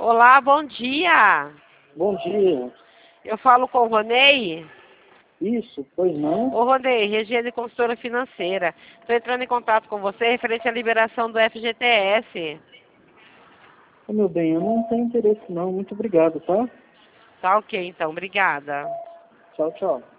Olá, bom dia. Bom dia. Eu falo com o Ronei. Isso, pois não? Ô, Ronei, Regiane Consultora Financeira. Estou entrando em contato com você referente à liberação do FGTS. Ô, meu bem, eu não tenho interesse não. Muito obrigado, tá? Tá ok, então. Obrigada. Tchau, tchau.